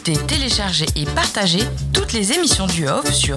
écouter, télécharger et partager toutes les émissions du Off sur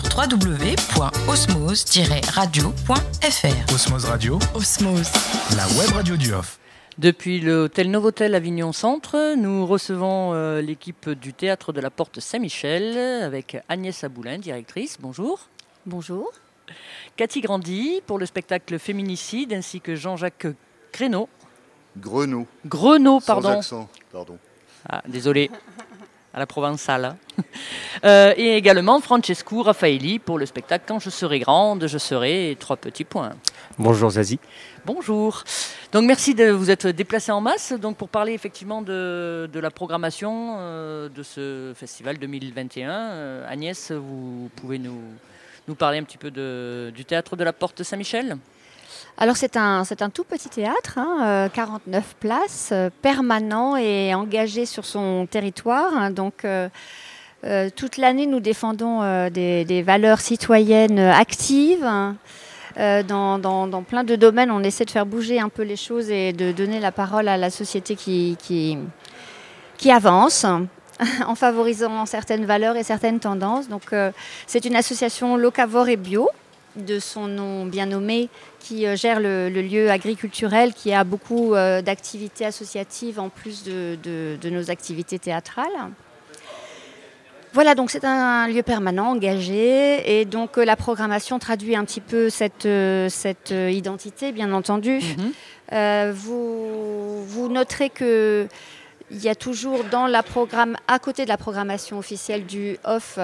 www.osmose-radio.fr. Osmose Radio, Osmose, la web radio du Off. Depuis l'hôtel Novotel Avignon Centre, nous recevons l'équipe du théâtre de la Porte Saint-Michel avec Agnès Aboulin, directrice. Bonjour. Bonjour. Cathy Grandy pour le spectacle Féminicide ainsi que Jean-Jacques Grenaud, pardon. Sans accent, pardon. Ah, désolé, à la provençale. Et également Francesco Raffaelli pour le spectacle Quand je serai grande, je serai... 3 petits points. Bonjour Zazie. Bonjour. Donc merci de vous être déplacés en masse donc pour parler effectivement de la programmation de ce festival 2021. Agnès, vous pouvez nous parler un petit peu du théâtre de la Porte Saint-Michel ? Alors c'est un tout petit théâtre, 49 places, permanent et engagé sur son territoire. Donc toute l'année nous défendons des valeurs citoyennes actives. Dans plein de domaines, on essaie de faire bouger un peu les choses et de donner la parole à la société qui avance en favorisant certaines valeurs et certaines tendances. Donc c'est une association locavore et bio, de son nom bien nommé, qui gère le lieu agriculturel, qui a beaucoup d'activités associatives en plus de nos activités théâtrales. Voilà, donc c'est un lieu permanent, engagé, et donc la programmation traduit un petit peu cette identité, bien entendu. Vous noterez que il y a toujours à côté de la programmation officielle du Off,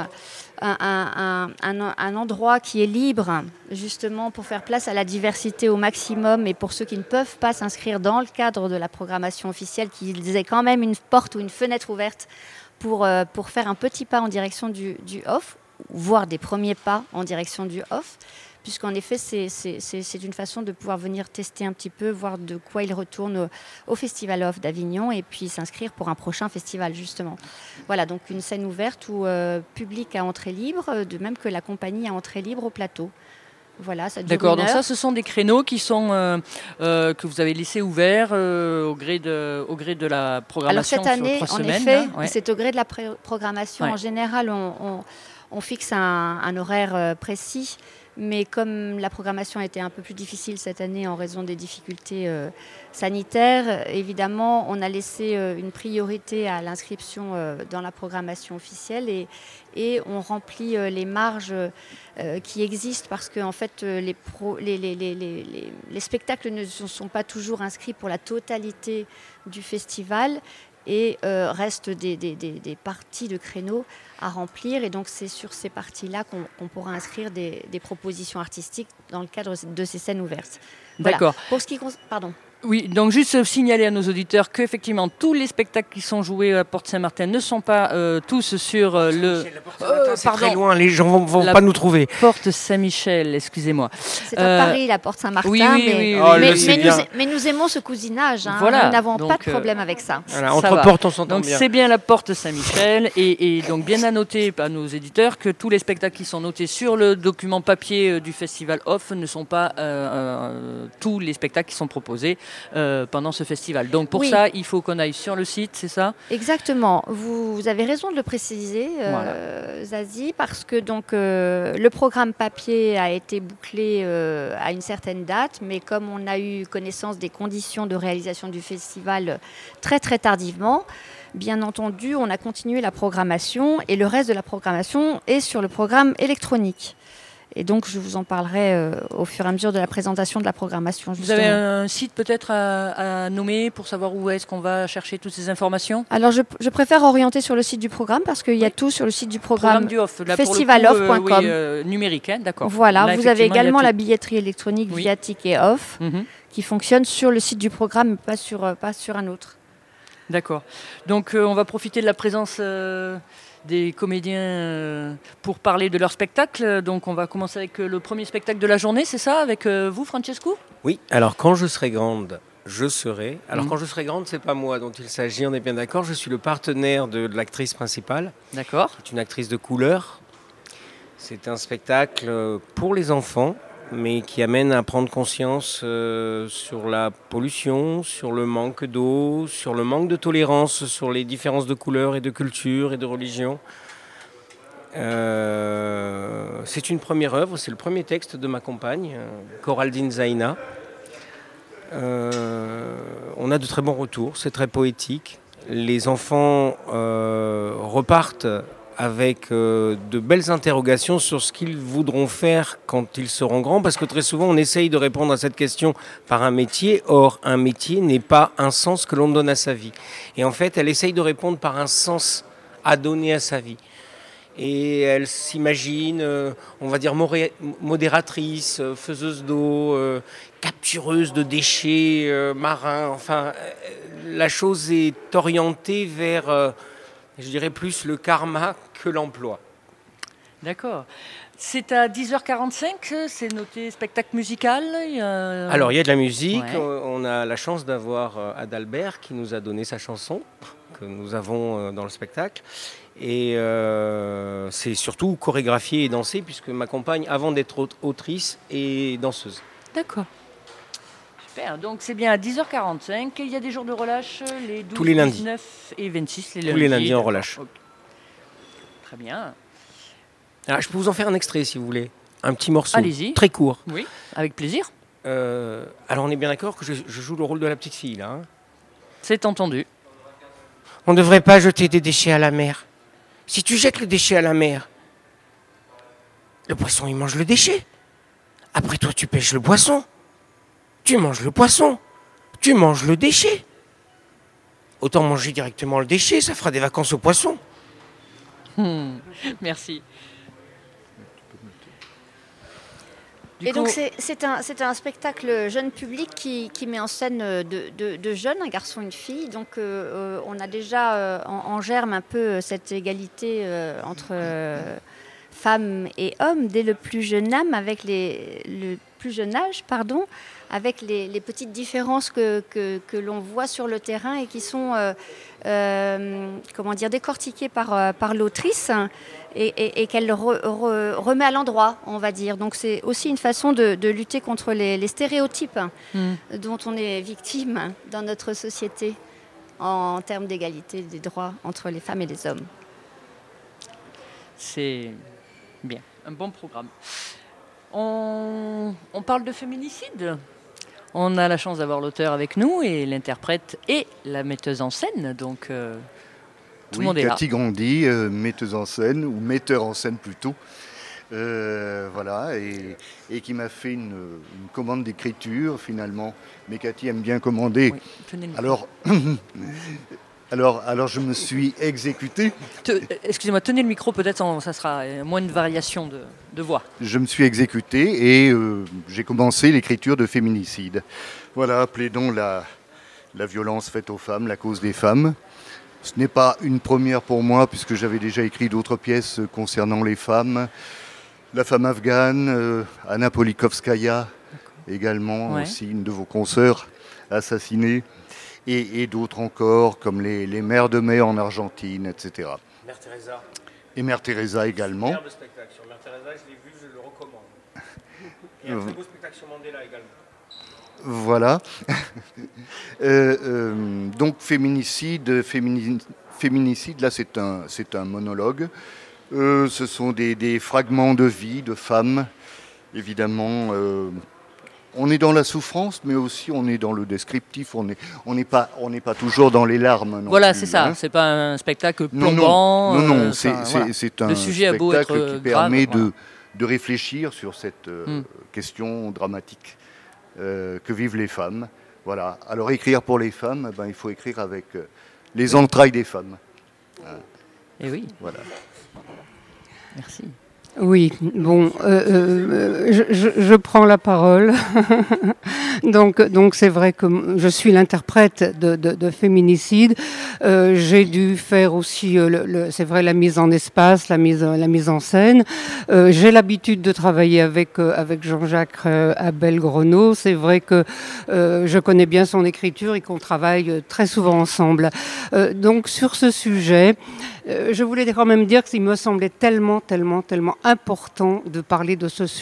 un endroit qui est libre, justement pour faire place à la diversité au maximum et pour ceux qui ne peuvent pas s'inscrire dans le cadre de la programmation officielle, qu'ils aient quand même une porte ou une fenêtre ouverte pour faire un petit pas en direction du Off, voire des premiers pas en direction du Off, puisqu'en effet, c'est une façon de pouvoir venir tester un petit peu, voir de quoi il retourne au Festival Off d'Avignon et puis s'inscrire pour un prochain festival, justement. Voilà, donc une scène ouverte où public à entrée libre, de même que la compagnie à entrée libre au plateau. Voilà, ça dure D'accord, une donc heure. ça, ce sont des créneaux qui sont que vous avez laissés ouverts au gré de la programmation. Alors cette année, sur 3 en semaines, effet, ouais. c'est au gré de la programmation. Ouais. En général, on fixe un horaire précis, mais comme la programmation a été un peu plus difficile cette année en raison des difficultés sanitaires, évidemment, on a laissé une priorité à l'inscription dans la programmation officielle et on remplit les marges qui existent parce que en fait, les spectacles ne sont pas toujours inscrits pour la totalité du festival et restent des parties de créneaux à remplir. Et donc, c'est sur ces parties-là qu'on pourra inscrire des propositions artistiques dans le cadre de ces scènes ouvertes. Voilà. D'accord. Pour ce qui concerne... Pardon. Oui, donc juste signaler à nos auditeurs qu'effectivement, tous les spectacles qui sont joués à Porte Saint-Martin ne sont pas tous sur le... C'est très loin, les gens vont pas nous trouver. Porte Saint-Michel, excusez-moi. C'est à Paris, la Porte Saint-Martin, oui, mais nous aimons ce cousinage. Voilà, nous n'avons donc, pas de problème avec ça. Voilà, entre portes, on s'entend donc bien. c'est bien la Porte Saint-Michel et donc bien à noter à nos éditeurs que tous les spectacles qui sont notés sur le document papier du Festival Off ne sont pas tous les spectacles qui sont proposés pendant ce festival. Donc pour ça, il faut qu'on aille sur le site, c'est ça ? Exactement. Vous avez raison de le préciser, Zazie, parce que donc, le programme papier a été bouclé à une certaine date, mais comme on a eu connaissance des conditions de réalisation du festival très très tardivement, bien entendu, on a continué la programmation et le reste de la programmation est sur le programme électronique. Et donc, je vous en parlerai au fur et à mesure de la présentation de la programmation. Justement. Vous avez un site peut-être à nommer pour savoir où est-ce qu'on va chercher toutes ces informations ? Alors, je préfère orienter sur le site du programme parce qu'il y a tout sur le site du programme du Off, là, festivaloff.com. Numérique, hein, d'accord. Voilà, là, vous avez également la la billetterie électronique via Ticket Off qui fonctionne sur le site du programme, mais pas sur un autre. D'accord. Donc, on va profiter de la présence... des comédiens pour parler de leur spectacle. Donc on va commencer avec le premier spectacle de la journée, c'est ça, avec vous, Francesco ? Oui, alors quand je serai grande, je serai. Alors quand je serai grande, c'est pas moi dont il s'agit, on est bien d'accord. Je suis le partenaire de l'actrice principale. D'accord. C'est une actrice de couleur. C'est un spectacle pour les enfants mais qui amène à prendre conscience sur la pollution, sur le manque d'eau, sur le manque de tolérance, sur les différences de couleurs et de culture et de religion. C'est une première œuvre, c'est le premier texte de ma compagne, Coraldine Zaina. On a de très bons retours, c'est très poétique. Les enfants repartent avec de belles interrogations sur ce qu'ils voudront faire quand ils seront grands, parce que très souvent on essaye de répondre à cette question par un métier, or un métier n'est pas un sens que l'on donne à sa vie. Et en fait, elle essaye de répondre par un sens à donner à sa vie. Et elle s'imagine, on va dire, modératrice, faiseuse d'eau, captureuse de déchets marins. Enfin, la chose est orientée vers, je dirais, plus le karma que l'emploi. D'accord. C'est à 10h45, c'est noté spectacle musical. Alors, il y a de la musique. Ouais. On a la chance d'avoir Adalbert qui nous a donné sa chanson, que nous avons dans le spectacle. Et c'est surtout chorégraphié et dansé, puisque ma compagne, avant d'être autrice, est danseuse. D'accord. Super, donc c'est bien à 10h45. Il y a des jours de relâche, les 12, Tous les lundis. 19 et 26, les lundis. Tous les lundis en relâche. Ok. Très bien. Alors, je peux vous en faire un extrait, si vous voulez. Un petit morceau, Allez-y. très court. Oui, avec plaisir. Alors, on est bien d'accord que je joue le rôle de la petite fille, là. Hein. C'est entendu. On ne devrait pas jeter des déchets à la mer. Si tu jettes le déchet à la mer, le poisson, il mange le déchet. Après, toi, tu pêches le poisson. Tu manges le poisson. Tu manges le déchet. Autant manger directement le déchet, ça fera des vacances au poisson. Merci. Et donc c'est un spectacle jeune public qui met en scène de jeunes, un garçon et une fille. Donc on a déjà en germe un peu cette égalité entre femmes et hommes dès le plus jeune âge, avec le plus jeune âge, pardon, avec les petites différences que l'on voit sur le terrain et qui sont décortiquées par l'autrice. Et qu'elle remet à l'endroit, on va dire. Donc c'est aussi une façon de lutter contre les stéréotypes dont on est victime dans notre société en termes d'égalité des droits entre les femmes et les hommes. C'est bien, un bon programme. On parle de féminicide. On a la chance d'avoir l'auteur avec nous et l'interprète et la metteuse en scène, donc... Tout le monde est là. Cathy Grandy, metteuse en scène, ou metteur en scène plutôt, voilà, et qui m'a fait une commande d'écriture finalement. Mais Cathy aime bien commander. Oui, alors je me suis exécuté. Excusez-moi, tenez le micro, peut-être ça sera moins de variation de voix. Je me suis exécuté et j'ai commencé l'écriture de Féminicide. Voilà, plaidons la violence faite aux femmes, la cause des femmes. Ce n'est pas une première pour moi, puisque j'avais déjà écrit d'autres pièces concernant les femmes. La femme afghane, Anna Polikovskaya, également, aussi une de vos consoeurs assassinée, et d'autres encore, comme les mères de mai en Argentine, etc. Mère Teresa. Et Mère Teresa également. Superbe spectacle sur Mère Teresa, je l'ai vu, je le recommande. Et un très beau spectacle sur Mandela également. Voilà. Donc féminicide, là c'est un monologue. Ce sont des fragments de vie de femmes. Évidemment, on est dans la souffrance, mais aussi on est dans le descriptif. On n'est pas toujours dans les larmes. Non voilà, plus, c'est ça. hein. C'est pas un spectacle plombant. Non, c'est un le sujet a beau spectacle être qui permet grave, de réfléchir sur cette question dramatique. Que vivent les femmes. Voilà. Alors écrire pour les femmes, il faut écrire avec les entrailles des femmes. Et oui. Voilà. Merci. Oui, bon, je prends la parole. donc c'est vrai que je suis l'interprète de Féminicide. J'ai dû faire aussi, c'est vrai, la mise en espace, la mise en scène. J'ai l'habitude de travailler avec Jean-Jacques Abel-Grenot. C'est vrai que je connais bien son écriture et qu'on travaille très souvent ensemble. Donc sur ce sujet, je voulais quand même dire qu'il me semblait tellement important de parler de ce sujet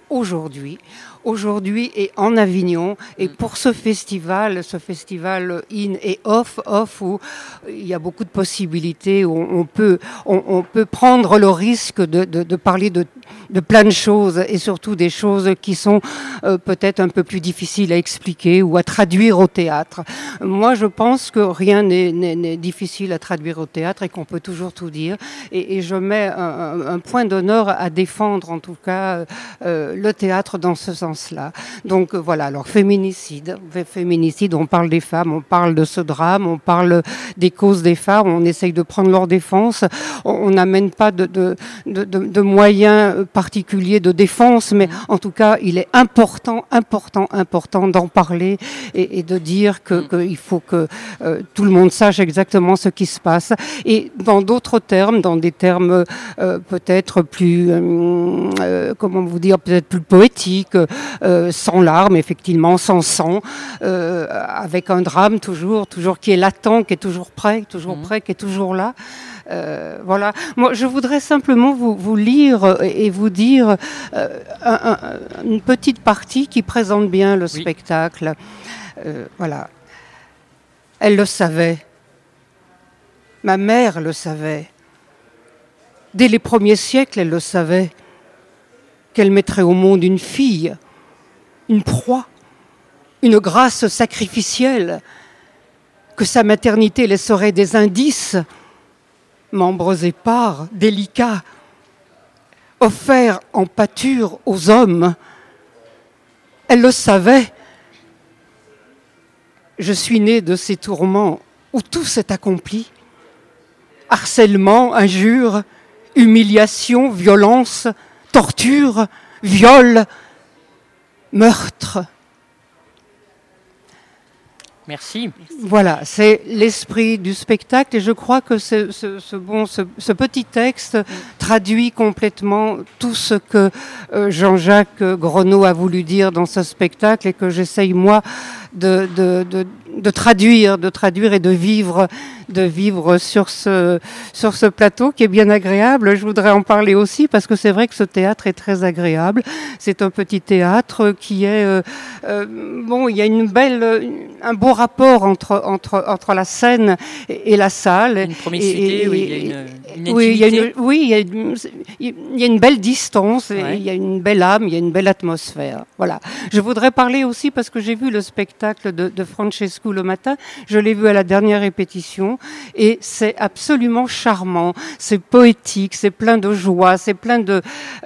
aujourd'hui et en Avignon. Et pour ce festival in et off où il y a beaucoup de possibilités, où on peut prendre le risque de parler de plein de choses et surtout des choses qui sont peut-être un peu plus difficiles à expliquer ou à traduire au théâtre. Moi, je pense que rien n'est difficile à traduire au théâtre et qu'on peut toujours tout dire. Et je mets un point d'honneur à défendre, en tout cas, le théâtre dans ce sens-là. Donc voilà, alors féminicide, on parle des femmes, on parle de ce drame, on parle des causes des femmes, on essaye de prendre leur défense, on n'amène pas de moyens particuliers de défense, mais en tout cas, il est important d'en parler et de dire qu'il faut que tout le monde sache exactement ce qui se passe. Et dans d'autres termes, dans des termes peut-être plus, peut-être plus poétiques, sans larmes, effectivement, sans sang, avec un drame toujours qui est latent, qui est toujours prêt, qui est toujours là. Voilà. Moi, je voudrais simplement vous lire et vous dire une petite partie qui présente bien le spectacle. Voilà. Elle le savait. Ma mère le savait. Dès les premiers siècles, elle le savait. Qu'elle mettrait au monde une fille, une proie, une grâce sacrificielle, que sa maternité laisserait des indices, membres épars, délicats, offerts en pâture aux hommes. Elle le savait. Je suis née de ces tourments où tout s'est accompli. Harcèlement, injures, humiliation, violence, torture, viol, meurtre. Merci. Voilà, c'est l'esprit du spectacle et je crois que ce petit texte traduit complètement tout ce que Jean-Jacques Grenot a voulu dire dans ce spectacle et que j'essaye moi de traduire et de vivre sur ce plateau qui est bien agréable. Je voudrais en parler aussi parce que c'est vrai que ce théâtre est très agréable. C'est un petit théâtre qui est il y a un beau rapport entre la scène et la salle. Une promiscuité, il y a une intimité. Il y a une belle distance, et il y a une belle âme, il y a une belle atmosphère. Voilà. Je voudrais parler aussi parce que j'ai vu le spectacle de Francesco le matin. Je l'ai vu à la dernière répétition et c'est absolument charmant. C'est poétique, c'est plein de joie, c'est plein de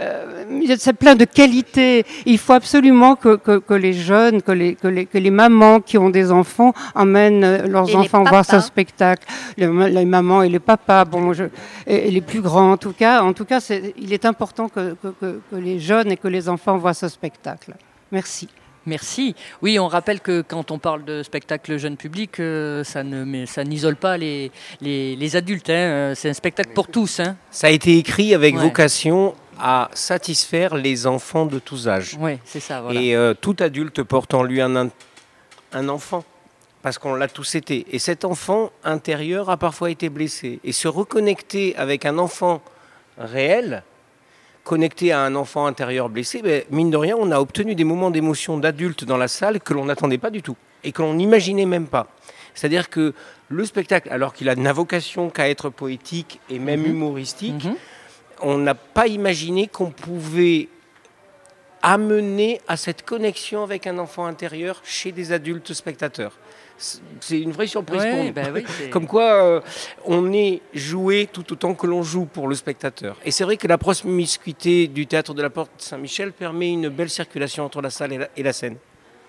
qualité. Il faut absolument que les jeunes, que les mamans qui ont des enfants emmènent leurs enfants voir ce spectacle. Les mamans et les papas, et les plus grands en tout cas. En tout cas, il est important que les jeunes et que les enfants voient ce spectacle. Merci. Merci. Oui, on rappelle que quand on parle de spectacle jeune public, ça n'isole pas les adultes. Hein. C'est un spectacle pour tous. Hein. Ça a été écrit avec vocation à satisfaire les enfants de tous âges. Oui, c'est ça. Voilà. Et tout adulte porte en lui un enfant, parce qu'on l'a tous été. Et cet enfant intérieur a parfois été blessé. Et se reconnecter avec un enfant réel, connecté à un enfant intérieur blessé, mine de rien, on a obtenu des moments d'émotion d'adultes dans la salle que l'on n'attendait pas du tout et que l'on n'imaginait même pas. C'est-à-dire que le spectacle, alors qu'il a n'a vocation qu'à être poétique et même humoristique, on n'a pas imaginé qu'on pouvait amener à cette connexion avec un enfant intérieur chez des adultes spectateurs. C'est une vraie surprise pour nous. Comme quoi, on est joué tout autant que l'on joue pour le spectateur. Et c'est vrai que la promiscuité du théâtre de la Porte Saint-Michel permet une belle circulation entre la salle et la scène.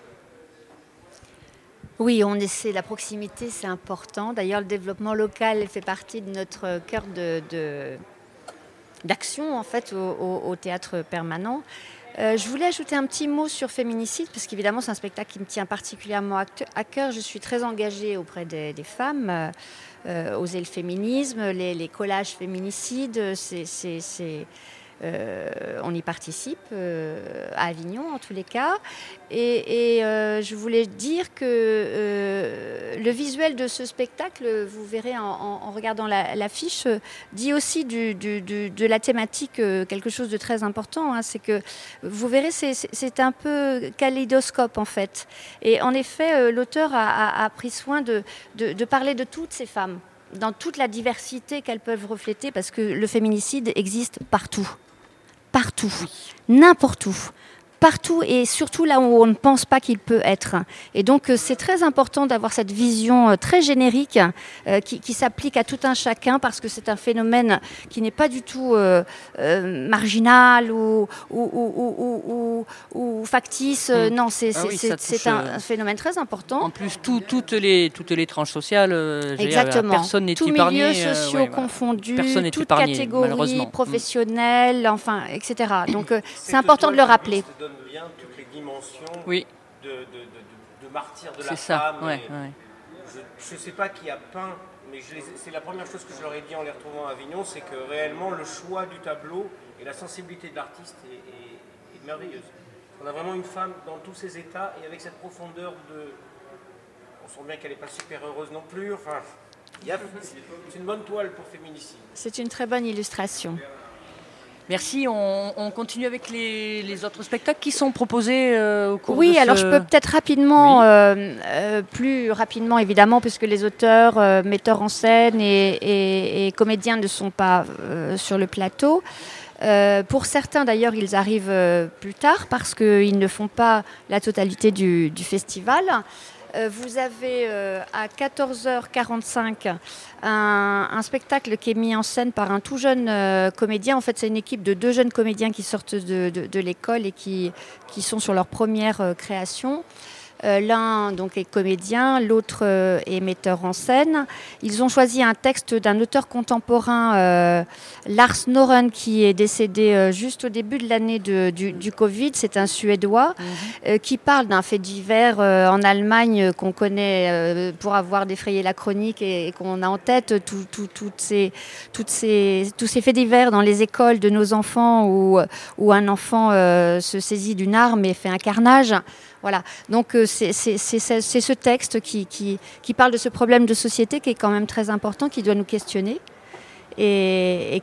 Oui, on essaie, la proximité, c'est important. D'ailleurs, le développement local fait partie de notre cœur d'action en fait, au théâtre permanent. Je voulais ajouter un petit mot sur Féminicide, parce qu'évidemment, c'est un spectacle qui me tient particulièrement à cœur. Je suis très engagée auprès des femmes, Oser le féminisme, les collages féminicides. on y participe à Avignon en tous les cas. Et je voulais dire que le visuel de ce spectacle, vous verrez en regardant l'affiche, dit aussi de la thématique quelque chose de très important. C'est que vous verrez, c'est un peu kaléidoscope en fait. Et en effet, l'auteur a pris soin de parler de toutes ces femmes, dans toute la diversité qu'elles peuvent refléter, parce que le féminicide existe partout. Partout, n'importe où. Partout et surtout là où on ne pense pas qu'il peut être. Et donc c'est très important d'avoir cette vision très générique qui s'applique à tout un chacun, parce que c'est un phénomène qui n'est pas du tout marginal ou factice. Non, c'est un phénomène très important. En plus, toutes les tranches sociales, exactement. Personne n'est Tous épargné. Milieux sociaux confondus, personne n'est toutes épargné, catégories professionnelles, enfin, etc. Donc c'est important de le rappeler. Bien toutes les dimensions de martyr de la c'est ça, femme. ouais. Je ne sais pas qui a peint, mais c'est la première chose que je leur ai dit en les retrouvant à Avignon, c'est que réellement le choix du tableau et la sensibilité de l'artiste est merveilleuse. On a vraiment une femme dans tous ses états et avec cette profondeur on sent bien qu'elle n'est pas super heureuse non plus. Enfin, c'est une bonne toile pour féminicide. C'est une très bonne illustration. Merci. On continue avec les autres spectacles qui sont proposés au cours de Oui, alors je peux peut-être rapidement, plus rapidement évidemment, puisque les auteurs, metteurs en scène et comédiens ne sont pas sur le plateau. Pour certains d'ailleurs, ils arrivent plus tard parce qu'ils ne font pas la totalité du festival. Vous avez à 14h45 un spectacle qui est mis en scène par un tout jeune comédien. En fait, c'est une équipe de 2 jeunes comédiens qui sortent de l'école et qui sont sur leur première création. L'un donc est comédien, l'autre est metteur en scène. Ils ont choisi un texte d'un auteur contemporain, Lars Noren, qui est décédé juste au début de l'année du Covid. C'est un Suédois qui parle d'un fait divers en Allemagne qu'on connaît pour avoir défrayé la chronique et qu'on a en tête tous ces faits divers dans les écoles de nos enfants où un enfant se saisit d'une arme et fait un carnage. Voilà, donc c'est ce texte qui parle de ce problème de société qui est quand même très important, qui doit nous questionner et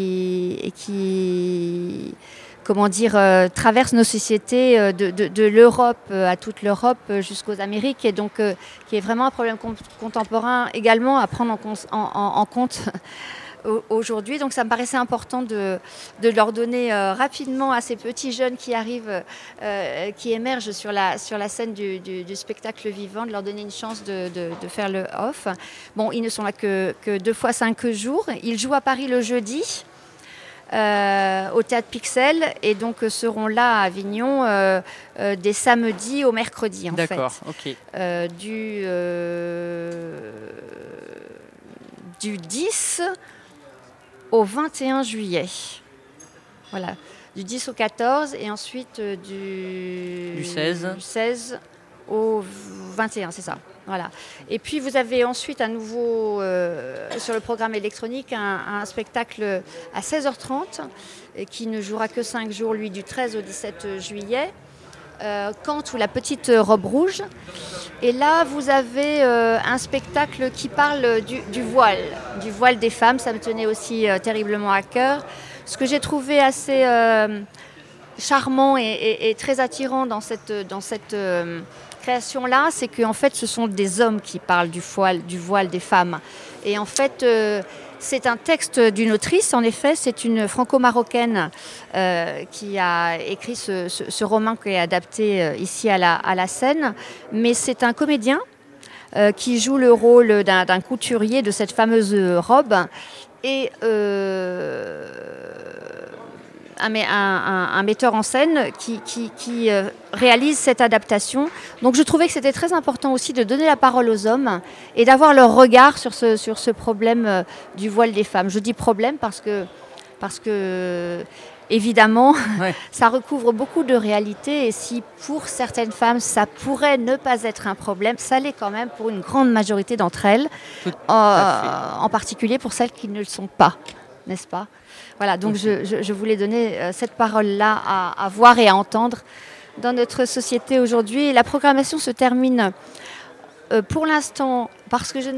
qui comment dire, traverse nos sociétés de l'Europe à toute l'Europe jusqu'aux Amériques, et donc qui est vraiment un problème contemporain également à prendre en compte aujourd'hui. Donc ça me paraissait important de leur donner rapidement à ces petits jeunes qui arrivent, qui émergent sur la scène du spectacle vivant, de leur donner une chance de faire le off. Bon, ils ne sont là que 2 fois 5 jours. Ils jouent à Paris le jeudi au Théâtre Pixel, et donc seront là à Avignon des samedis au mercredi. D'accord, fait. ok. Du 10 au 21 juillet. Voilà, du 10 au 14 et ensuite du 16 au 21, c'est ça. Voilà. Et puis vous avez ensuite à nouveau sur le programme électronique un spectacle à 16h30 qui ne jouera que 5 jours, lui, du 13 au 17 juillet. Kant ou la petite robe rouge. Et là, vous avez un spectacle qui parle du voile des femmes. Ça me tenait aussi terriblement à cœur. Ce que j'ai trouvé assez charmant et très attirant dans cette création-là, c'est qu'en fait, ce sont des hommes qui parlent du voile des femmes. Et en fait, c'est un texte d'une autrice, en effet, c'est une franco-marocaine qui a écrit ce roman qui est adapté ici à la scène, mais c'est un comédien qui joue le rôle d'un couturier de cette fameuse robe, et un metteur en scène qui réalise cette adaptation. Donc je trouvais que c'était très important aussi de donner la parole aux hommes et d'avoir leur regard sur ce problème du voile des femmes. Je dis problème parce que évidemment, ouais, ça recouvre beaucoup de réalités, et si pour certaines femmes ça pourrait ne pas être un problème, ça l'est quand même pour une grande majorité d'entre elles, en particulier pour celles qui ne le sont pas. n'est-ce pas? Voilà, donc je voulais donner cette parole-là à voir et à entendre dans notre société aujourd'hui. La programmation se termine pour l'instant, parce que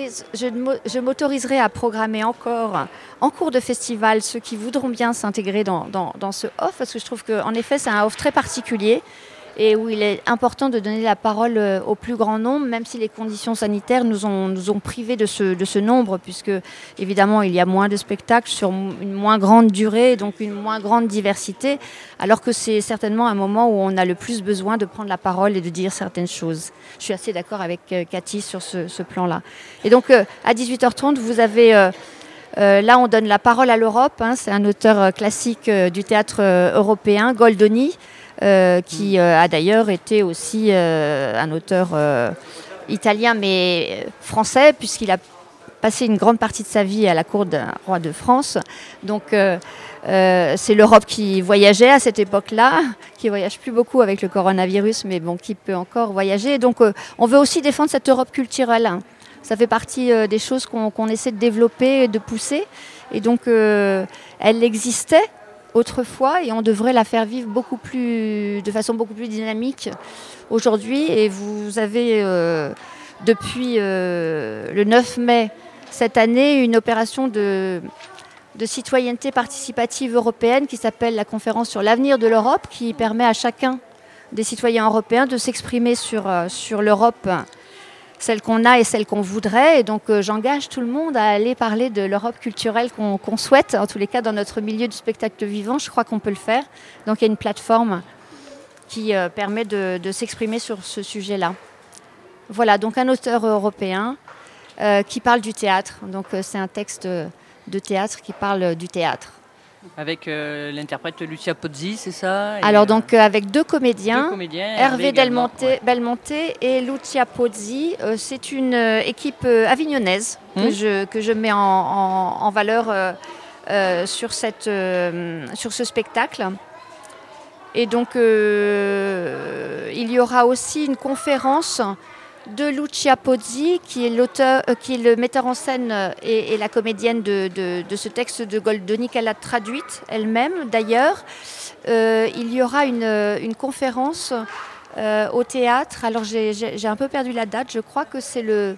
je m'autoriserai à programmer encore en cours de festival ceux qui voudront bien s'intégrer dans ce off, parce que je trouve qu'en effet c'est un off très particulier et où il est important de donner la parole au plus grand nombre, même si les conditions sanitaires nous ont privés de ce nombre, puisque évidemment il y a moins de spectacles sur une moins grande durée, donc une moins grande diversité, alors que c'est certainement un moment où on a le plus besoin de prendre la parole et de dire certaines choses. Je suis assez d'accord avec Cathy sur ce plan-là. Et donc à 18h30, vous avez... là, on donne la parole à l'Europe. C'est un auteur classique du théâtre européen, Goldoni, qui a d'ailleurs été aussi un auteur italien, mais français, puisqu'il a passé une grande partie de sa vie à la cour d'un roi de France. Donc, c'est l'Europe qui voyageait à cette époque-là, qui ne voyage plus beaucoup avec le coronavirus, mais bon, qui peut encore voyager. Donc, on veut aussi défendre cette Europe culturelle. Ça fait partie des choses qu'on essaie de développer et de pousser. Et donc, elle existait autrefois et on devrait la faire vivre de façon beaucoup plus dynamique aujourd'hui. Et vous avez, depuis le 9 mai cette année, une opération de citoyenneté participative européenne qui s'appelle la conférence sur l'avenir de l'Europe, qui permet à chacun des citoyens européens de s'exprimer sur l'Europe, celle qu'on a et celle qu'on voudrait. Et donc j'engage tout le monde à aller parler de l'Europe culturelle qu'on souhaite. En tous les cas, dans notre milieu du spectacle vivant, je crois qu'on peut le faire. Donc il y a une plateforme qui permet de s'exprimer sur ce sujet-là. Voilà, donc un auteur européen qui parle du théâtre. Donc c'est un texte de théâtre qui parle du théâtre. Avec l'interprète Lucia Pozzi, c'est ça? Alors donc avec deux comédiens, Hervé Belmonte et Lucia Pozzi. C'est une équipe avignonnaise que je mets en valeur sur ce spectacle. Et donc il y aura aussi une conférence de Lucia Pozzi, qui est le metteur en scène et la comédienne de ce texte de Goldoni, qu'elle a traduite elle-même d'ailleurs. Il y aura une conférence au théâtre. Alors j'ai un peu perdu la date, je crois que c'est le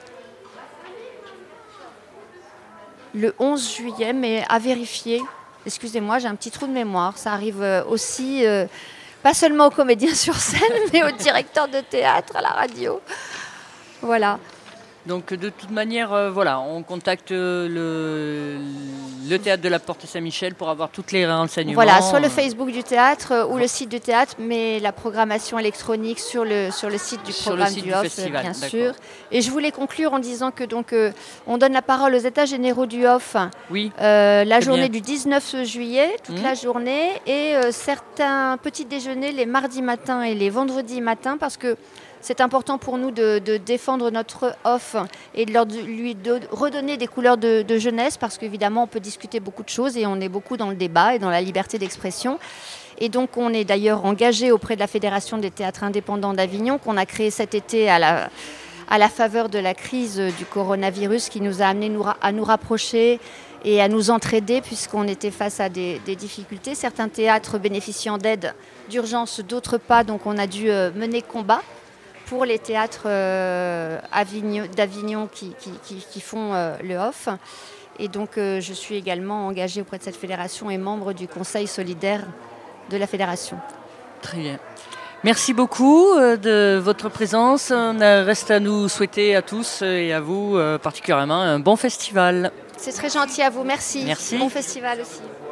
11 juillet, mais à vérifier. Excusez-moi, j'ai un petit trou de mémoire. Ça arrive aussi... pas seulement aux comédiens sur scène, mais aux directeurs de théâtre, à la radio. Voilà. Donc de toute manière, voilà, on contacte le théâtre de la Porte Saint-Michel pour avoir toutes les renseignements. Voilà, soit le Facebook du théâtre ou le site du théâtre, mais la programmation électronique sur le site du programme du OFF, bien sûr. Et je voulais conclure en disant que donc on donne la parole aux États généraux du OFF la journée du 19 juillet, toute la journée, et certains petits déjeuners les mardis matins et les vendredis matins, parce que c'est important pour nous de défendre notre off et de lui redonner des couleurs de jeunesse, parce qu'évidemment, on peut discuter beaucoup de choses et on est beaucoup dans le débat et dans la liberté d'expression. Et donc, on est d'ailleurs engagé auprès de la Fédération des théâtres indépendants d'Avignon, qu'on a créé cet été à la faveur de la crise du coronavirus, qui nous a amené à nous rapprocher et à nous entraider, puisqu'on était face à des difficultés. Certains théâtres bénéficiant d'aide d'urgence, d'autres pas. Donc, on a dû mener combat pour les théâtres d'Avignon qui font le off. Et donc, je suis également engagée auprès de cette fédération et membre du conseil solidaire de la fédération. Très bien. Merci beaucoup de votre présence. On reste à nous souhaiter à tous et à vous particulièrement un bon festival. C'est très gentil à vous. Merci. Merci. Bon festival aussi.